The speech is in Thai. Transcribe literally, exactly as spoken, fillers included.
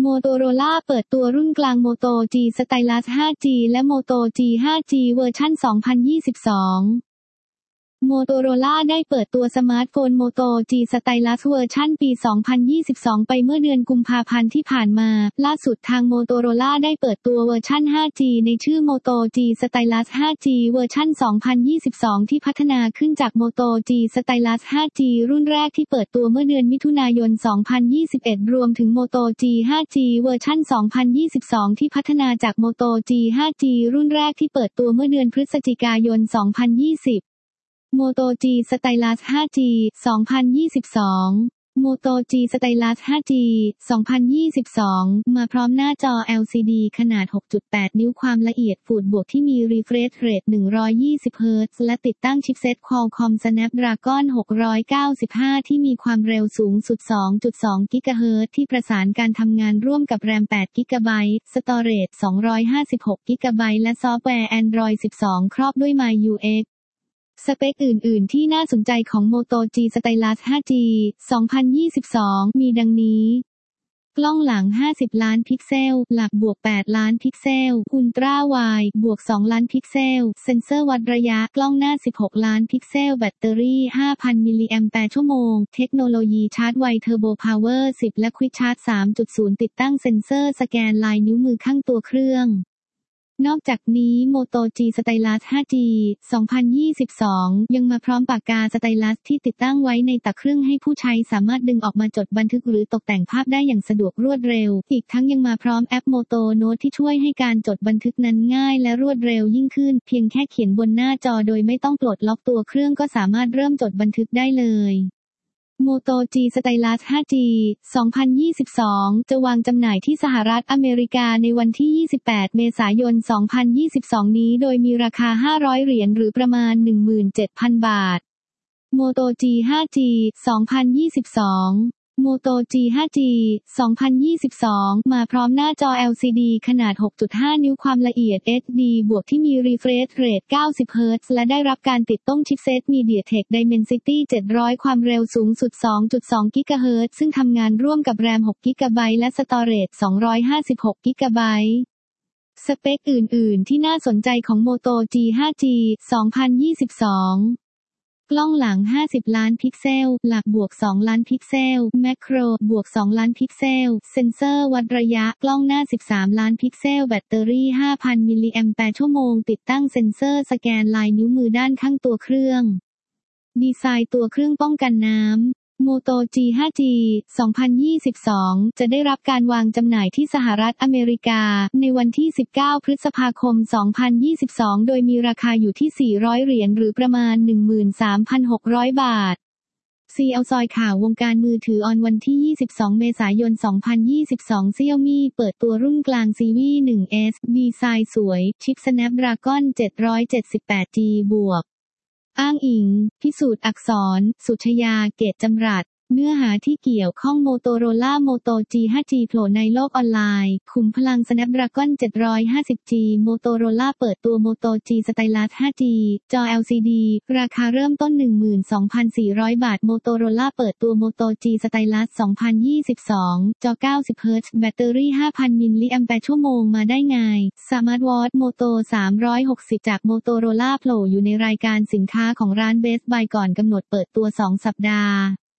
Motorola เปิดตัวรุ่นกลาง Moto G Stylus ไฟว์ จี และ Moto G ไฟว์ จี เวอร์ชัน สองพันยี่สิบสอง Motorola ได้เปิดตัวสมาร์ทโฟน Moto G Stylus เวอร์ชันปี สองพันยี่สิบสอง ไปเมื่อเดือนกุมภาพันธ์ที่ผ่านมา ล่าสุดทาง Motorola ได้เปิดตัวเวอร์ชัน ไฟว์ จี ในชื่อ Moto G Stylus ไฟว์ จี เวอร์ชัน สองพันยี่สิบสอง ที่พัฒนาขึ้นจาก Moto G Stylus ไฟว์ จี รุ่นแรกที่เปิดตัวเมื่อเดือนมิถุนายน สองพันยี่สิบเอ็ด รวมถึง Moto G ไฟว์ จี เวอร์ชัน สองพันยี่สิบสอง ที่พัฒนาจาก Moto G ไฟว์ จี รุ่นแรกที่เปิดตัวเมื่อเดือนพฤศจิกายน สองพันยี่สิบMoto G Stylus ไฟว์ จี สองพันยี่สิบสอง Moto G Stylus ไฟว์ จี สองพันยี่สิบสอง มาพร้อมหน้าจอ แอล ซี ดี ขนาด หกจุดแปด นิ้วความละเอียดฟูลบวกที่มี refresh rate หนึ่งร้อยยี่สิบ เฮิร์ตซ์ และติดตั้งชิปเซ็ต Qualcomm Snapdragon หกร้อยเก้าสิบห้า ที่มีความเร็วสูงสุด สองจุดสอง กิกะเฮิรตซ์ ที่ประสานการทำงานร่วมกับ แรม แปด กิกะไบต์ Storage สองร้อยห้าสิบหก กิกะไบต์ และซอฟต์แวร์ Android สิบสอง ครอบด้วย มาย ยู เอ็กซ์สเปคอื่นๆที่น่าสนใจของ Moto G Stylus ไฟว์ จี สองพันยี่สิบสอง มีดังนี้ กล้องหลัง ห้าสิบ ล้านพิกเซล หลักบวก แปด ล้านพิกเซล อุลตร้าไวด์บวก สอง ล้านพิกเซล เซ็นเซอร์วัดระยะ กล้องหน้า สิบหก ล้านพิกเซล แบตเตอรี่ ห้าพัน มิลลิแอมป์ชั่วโมง เทคโนโลยีชาร์จไว Turbo Power สิบ และ Quick Charge สามจุดศูนย์ ติดตั้งเซ็นเซอร์สแกนลายนิ้วมือข้างตัวเครื่องนอกจากนี้ Moto G Stylus ไฟว์ จี สองพันยี่สิบสอง ยังมาพร้อมปากกาสไตลัสที่ติดตั้งไว้ในตักเครื่องให้ผู้ใช้สามารถดึงออกมาจดบันทึกหรือตกแต่งภาพได้อย่างสะดวกรวดเร็วอีกทั้งยังมาพร้อมแอป Moto Note ที่ช่วยให้การจดบันทึกนั้นง่ายและรวดเร็วยิ่งขึ้นเพียงแค่เขียนบนหน้าจอโดยไม่ต้องปลดล็อกตัวเครื่องก็สามารถเริ่มจดบันทึกได้เลยMoto G Stylus ไฟว์ จี สองพันยี่สิบสอง จะวางจำหน่ายที่สหรัฐอเมริกาในวันที่ ยี่สิบแปด เมษายน สองพันยี่สิบสอง นี้โดยมีราคา ห้าร้อย เหรียญหรือประมาณ หนึ่งหมื่นเจ็ดพัน บาท Moto G ไฟว์ จี สองพันยี่สิบสอง Moto G ไฟว์ จี สองพันยี่สิบสอง มาพร้อมหน้าจอ แอล ซี ดี ขนาด หกจุดห้า นิ้วความละเอียด เอช ดี บวกที่มี refresh rate เก้าสิบ เฮิร์ตซ์ และได้รับการติดตั้งชิปเซ็ต MediaTek Dimensity เจ็ดร้อย ความเร็วสูงสุด สองจุดสอง กิกะเฮิรตซ์ ซึ่งทำงานร่วมกับแรม หก กิกะไบต์ และ Storage สองร้อยห้าสิบหก กิกะไบต์ สเปคอื่นๆที่น่าสนใจของ Moto G ไฟว์ จี สองพันยี่สิบสองกล้องหลัง ห้าสิบ ล้านพิกเซล หลักบวก สอง ล้านพิกเซล แมคโคร บวก สอง ล้านพิกเซล เซ็นเซอร์วัดระยะ กล้องหน้า สิบสาม ล้านพิกเซล แบตเตอรี่ ห้าพัน มิลลิแอมป์ชั่วโมง ติดตั้งเซ็นเซอร์สแกนลายนิ้วมือด้านข้างตัวเครื่อง ดีไซน์ตัวเครื่องป้องกันน้ำMoto G ไฟว์ จี สองพันยี่สิบสอง จะได้รับการวางจำหน่ายที่สหรัฐอเมริกาในวันที่ สิบเก้า พฤษภาคม สองพันยี่สิบสอง โดยมีราคาอยู่ที่ สี่ร้อย เหรียญหรือประมาณ หนึ่งหมื่นสามพันหกร้อย บาท ซี แอล ซอยข่าววงการมือถือออนวันที่ ยี่สิบสอง เมษายน สองพันยี่สิบสอง Xiaomi เปิดตัวรุ่นกลาง ซี วี วัน เอส ดีไซน์สวย ชิป Snapdragon เจ็ดร้อยเจ็ดสิบแปด จี บวกอ้างอิงพิสูจน์อักษรสุชยาเกตจำรัดเนื้อหาที่เกี่ยวข้อง Motorola Moto G ไฟว์ จี โผล่ในโลกออนไลน์ขุมพลัง Snapdragon เจ็ดร้อยห้าสิบ จี Motorola เปิดตัว Moto G Stylus ไฟว์ จี จอ แอล ซี ดี ราคาเริ่มต้น หนึ่งหมื่นสองพันสี่ร้อย บาท Motorola เปิดตัว Moto G Stylus สองพันยี่สิบสอง จอ เก้าสิบ เฮิร์ตซ์ แบตเตอรี่ ห้าพัน มิลลิแอมป์ชั่วโมงมาได้ไง Smart Watch Moto สามร้อยหกสิบ จาก Motorola โผล่อยู่ในรายการสินค้าของร้าน Best Buy ก่อนกำหนดเปิดตัว สอง สัปดาห์